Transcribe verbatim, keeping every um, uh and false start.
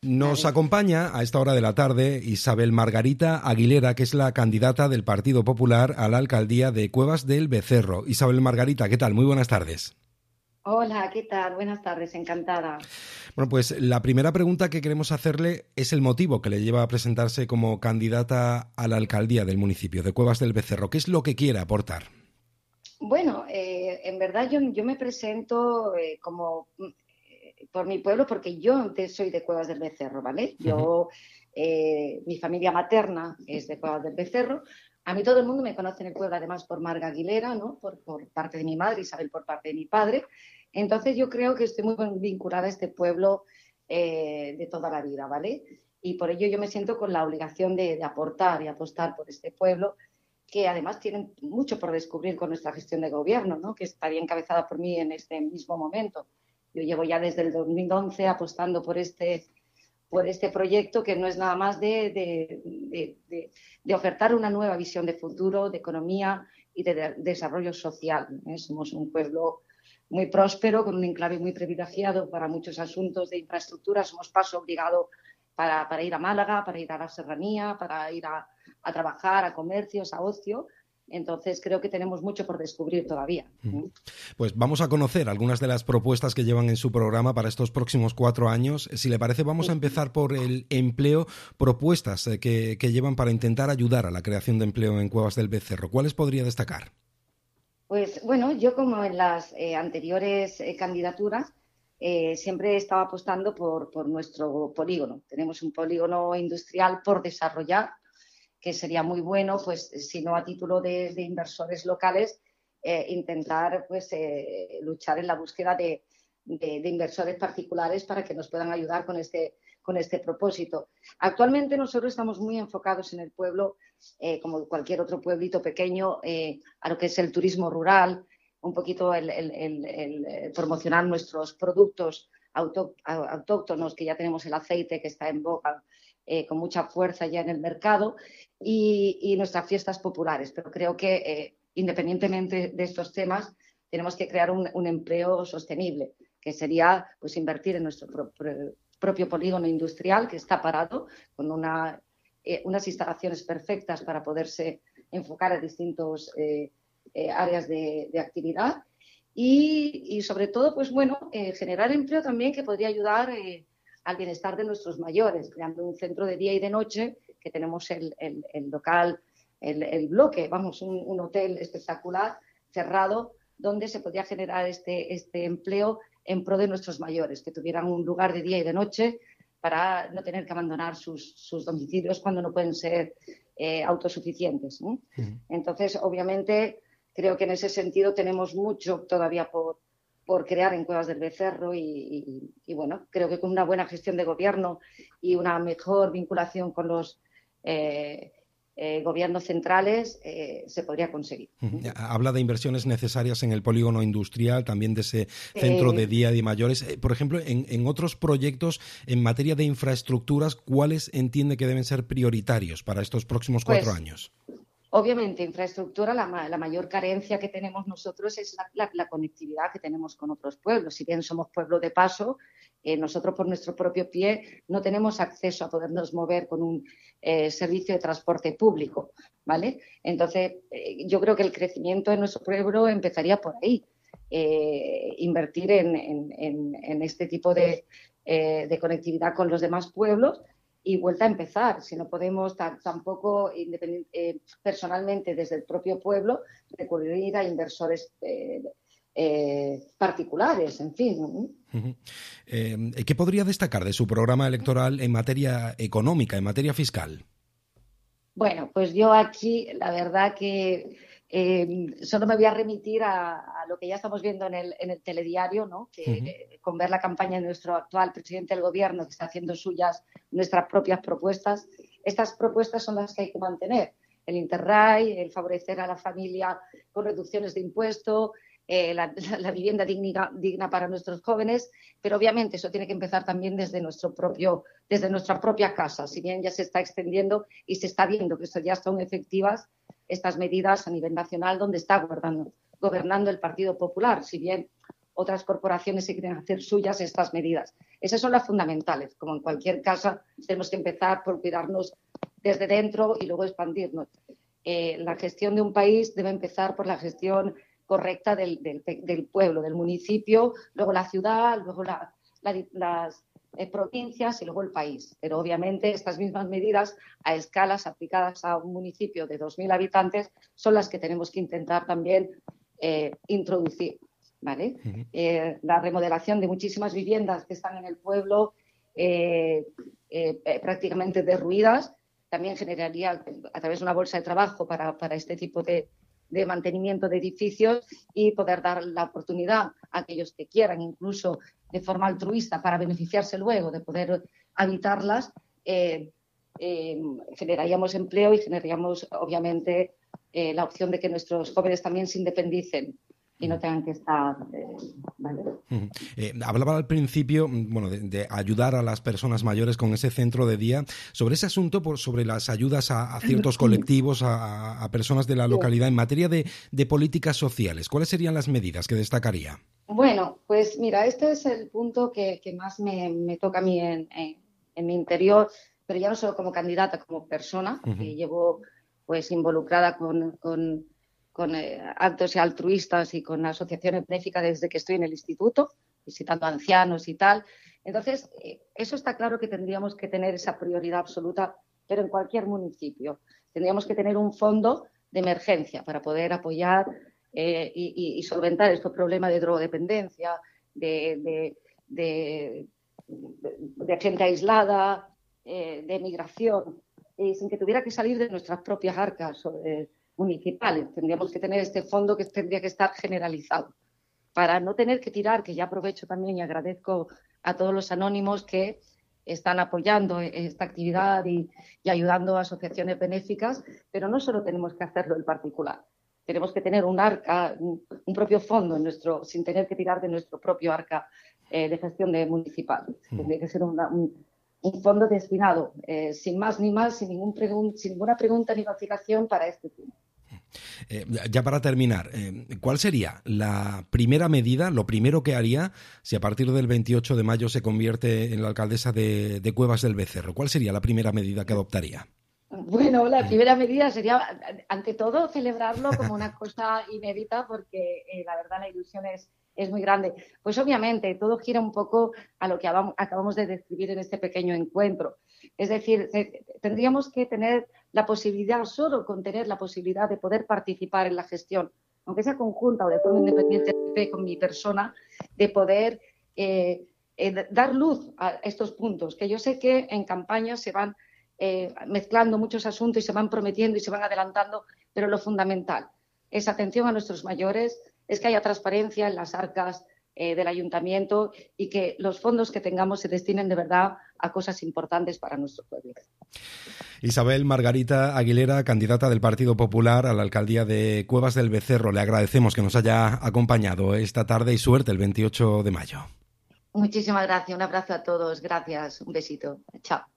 Nos acompaña a esta hora de la tarde Isabel Margarita Aguilera, que es la candidata del Partido Popular a la alcaldía de Cuevas del Becerro. Isabel Margarita, ¿qué tal? Muy buenas tardes. Hola, ¿qué tal? Buenas tardes, encantada. Bueno, pues la primera pregunta que queremos hacerle es el motivo que le lleva a presentarse como candidata a la alcaldía del municipio de Cuevas del Becerro. ¿Qué es lo que quiere aportar? Bueno, eh, en verdad yo, yo me presento eh, como eh, por mi pueblo porque yo soy de Cuevas del Becerro, ¿vale? Yo, eh, mi familia materna es de Cuevas del Becerro. A mí todo el mundo me conoce en el pueblo, además, por Marga Aguilera, ¿no? Por, por parte de mi madre, Isabel por parte de mi padre. Entonces yo creo que estoy muy vinculada a este pueblo eh, de toda la vida, ¿vale? Y por ello yo me siento con la obligación de, de aportar y apostar por este pueblo, que además tienen mucho por descubrir con nuestra gestión de gobierno, ¿no? Que estaría encabezada por mí en este mismo momento. Yo llevo ya desde el dos mil once apostando por este, por este proyecto, que no es nada más de, de, de, de, de ofertar una nueva visión de futuro, de economía y de, de desarrollo social, ¿eh? Somos un pueblo muy próspero, con un enclave muy privilegiado para muchos asuntos de infraestructura. Somos paso obligado para, para ir a Málaga, para ir a la serranía, para ir a, a trabajar, a comercios, a ocio. Entonces creo que tenemos mucho por descubrir todavía. Pues vamos a conocer algunas de las propuestas que llevan en su programa para estos próximos cuatro años. Si le parece, vamos a empezar por el empleo, propuestas que, que llevan para intentar ayudar a la creación de empleo en Cuevas del Becerro. ¿Cuáles podría destacar? Pues bueno, yo como en las eh, anteriores eh, candidaturas eh, siempre he estado apostando por, por nuestro polígono. Tenemos un polígono industrial por desarrollar, que sería muy bueno, pues si no a título de, de inversores locales, eh, intentar pues eh, luchar en la búsqueda de, de, de inversores particulares para que nos puedan ayudar con este, con este propósito. Actualmente nosotros estamos muy enfocados en el pueblo, eh, como cualquier otro pueblito pequeño, eh, a lo que es el turismo rural, un poquito el, el, el, el promocionar nuestros productos auto, autóctonos, que ya tenemos el aceite que está en boca, Eh, con mucha fuerza ya en el mercado, y, y nuestras fiestas populares. Pero creo que, eh, independientemente de estos temas, tenemos que crear un, un empleo sostenible, que sería pues invertir en nuestro pro, pro, propio polígono industrial, que está parado, con una, eh, unas instalaciones perfectas para poderse enfocar a distintos eh, eh, áreas de, de actividad. Y, y sobre todo, pues bueno, eh, generar empleo también que podría ayudar eh, al bienestar de nuestros mayores, creando un centro de día y de noche, que tenemos el, el, el local, el, el bloque, vamos, un, un hotel espectacular, cerrado, donde se podría generar este, este empleo en pro de nuestros mayores, que tuvieran un lugar de día y de noche para no tener que abandonar sus, sus domicilios cuando no pueden ser eh, autosuficientes, ¿no? Uh-huh. Entonces, obviamente, creo que en ese sentido tenemos mucho todavía por por crear en Cuevas del Becerro y, y, y, bueno, creo que con una buena gestión de gobierno y una mejor vinculación con los eh, eh, gobiernos centrales eh, se podría conseguir. Habla de inversiones necesarias en el polígono industrial, también de ese centro eh... de día de mayores. Por ejemplo, en, en otros proyectos en materia de infraestructuras, ¿cuáles entiende que deben ser prioritarios para estos próximos cuatro pues, años? Obviamente, infraestructura, la, la mayor carencia que tenemos nosotros es la, la, la conectividad que tenemos con otros pueblos. Si bien somos pueblo de paso, eh, nosotros por nuestro propio pie no tenemos acceso a podernos mover con un eh, servicio de transporte público, ¿vale? Entonces, eh, yo creo que el crecimiento de nuestro pueblo empezaría por ahí. Eh, invertir en, en, en, en este tipo de, eh, de conectividad con los demás pueblos. Y vuelta a empezar, si no podemos tampoco eh, personalmente desde el propio pueblo recurrir a inversores eh, eh, particulares, en fin. Uh-huh. Eh, ¿Qué podría destacar de su programa electoral en materia económica, en materia fiscal? Bueno, pues yo aquí la verdad que eh, solo me voy a remitir a, a lo que ya estamos viendo en el, en el telediario, ¿no? Que uh-huh. eh, con ver la campaña de nuestro actual presidente del gobierno, que está haciendo suyas nuestras propias propuestas, estas propuestas son las que hay que mantener. El Interrail, el favorecer a la familia con reducciones de impuestos, eh, la, la vivienda digna, digna para nuestros jóvenes, pero obviamente eso tiene que empezar también desde nuestro propio, desde nuestra propia casa. Si bien ya se está extendiendo y se está viendo que esto ya son efectivas, estas medidas a nivel nacional, donde está gobernando, gobernando el Partido Popular, si bien otras corporaciones se quieren hacer suyas estas medidas. Esas son las fundamentales. Como en cualquier casa, tenemos que empezar por cuidarnos desde dentro y luego expandirnos. Eh, la gestión de un país debe empezar por la gestión correcta del, del, del pueblo, del municipio, luego la ciudad, luego la, la, las eh, provincias y luego el país. Pero obviamente estas mismas medidas a escalas aplicadas a un municipio de dos mil habitantes son las que tenemos que intentar también eh, introducir. ¿Vale? Uh-huh. Eh, la remodelación de muchísimas viviendas que están en el pueblo eh, eh, eh, prácticamente derruidas también generaría a través de una bolsa de trabajo para, para este tipo de, de mantenimiento de edificios y poder dar la oportunidad a aquellos que quieran, incluso de forma altruista, para beneficiarse luego de poder habitarlas, eh, eh, generaríamos empleo y generaríamos, obviamente, eh, la opción de que nuestros jóvenes también se independicen y no tengan que estar... Eh, ¿vale? Uh-huh. eh, hablaba al principio, bueno, de, de ayudar a las personas mayores con ese centro de día. Sobre ese asunto, por, sobre las ayudas a, a ciertos colectivos, a, a personas de la localidad, en materia de, de políticas sociales, ¿cuáles serían las medidas que destacaría? Bueno, pues mira, este es el punto que, que más me, me toca a mí en, en, en mi interior, pero ya no solo como candidata, como persona, uh-huh. que llevo pues involucrada con... con con eh, actos altruistas y con asociaciones benéficas desde que estoy en el instituto, visitando ancianos y tal. Entonces, eh, eso está claro que tendríamos que tener esa prioridad absoluta, pero en cualquier municipio. Tendríamos que tener un fondo de emergencia para poder apoyar eh, y, y solventar estos problemas de drogodependencia, de, de, de, de, de gente aislada, eh, de migración, eh, sin que tuviera que salir de nuestras propias arcas eh, municipales. Tendríamos que tener este fondo que tendría que estar generalizado para no tener que tirar, que ya aprovecho también y agradezco a todos los anónimos que están apoyando esta actividad y, y ayudando a asociaciones benéficas, pero no solo tenemos que hacerlo en particular, tenemos que tener un arca, un, un propio fondo en nuestro, sin tener que tirar de nuestro propio arca eh, de gestión de municipal. Mm. Tendría que ser una, un, un fondo destinado, eh, sin más ni más, sin, ningún pregun- sin ninguna pregunta ni vacilación para este tema. Eh, ya para terminar, eh, ¿cuál sería la primera medida, lo primero que haría si a partir del veintiocho de mayo se convierte en la alcaldesa de, de Cuevas del Becerro? ¿Cuál sería la primera medida que adoptaría? Bueno, la primera medida sería, ante todo, celebrarlo como una cosa inédita, porque eh, la verdad la ilusión es, es muy grande. Pues obviamente todo gira un poco a lo que acabamos de describir en este pequeño encuentro. Es decir, tendríamos que tener la posibilidad, solo con tener la posibilidad de poder participar en la gestión, aunque sea conjunta o de forma independiente con mi persona, de poder eh, eh, dar luz a estos puntos, que yo sé que en campaña se van eh, mezclando muchos asuntos y se van prometiendo y se van adelantando, pero lo fundamental es atención a nuestros mayores, es que haya transparencia en las arcas eh, del ayuntamiento y que los fondos que tengamos se destinen de verdad a cosas importantes para nuestro pueblo. Isabel Margarita Aguilera, candidata del Partido Popular a la alcaldía de Cuevas del Becerro. Le agradecemos que nos haya acompañado esta tarde y suerte el veintiocho de mayo. Muchísimas gracias. Un abrazo a todos. Gracias. Un besito. Chao.